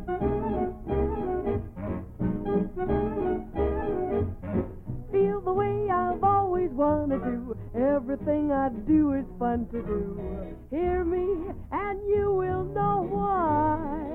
Feel the way I've always wanted to. Everything I do is fun to do. Hear me and you will know why.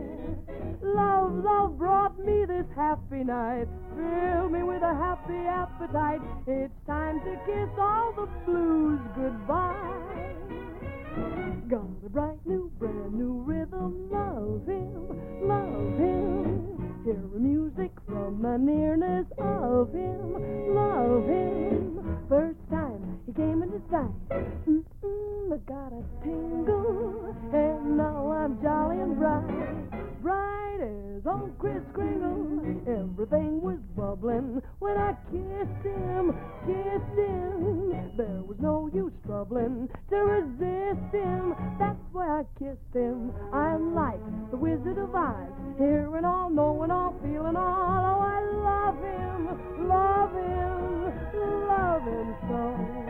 Love brought me this happy night. Fill me with a happy appetite. It's time to kiss all the blues goodbye. Got a brand new rhythm. Love him, love him. Hear the music from the nearness of him. Love him. First time he came into sight. I got a tingle, and now I'm jolly and bright. Bright as old Kris Kringle. Everything was bubbling when I kissed him, kissed him. There was no use troubling to resist him. That's why I kissed him. I'm like the Wizard of Oz, hearing all, knowing all, feeling all. Oh, I love him, love him, love him so.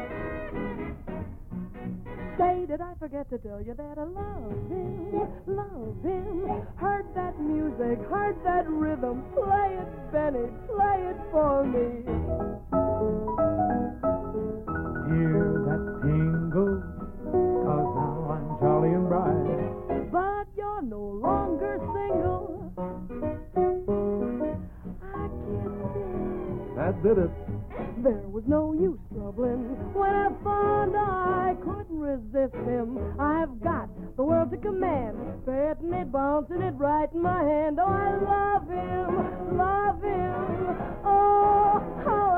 Say, did I forget to tell you that I love him, love him? Heard that music, heard that rhythm. Play it, Benny, play it for me. Hear that tingle, 'cause now I'm jolly and bright. But you're no longer single. I kissed him. That did it. There was no use troubling when I found I couldn't resist him. I've got the world to command, petting it, bouncing it right in my hand. Oh, I love him, love him. Oh, how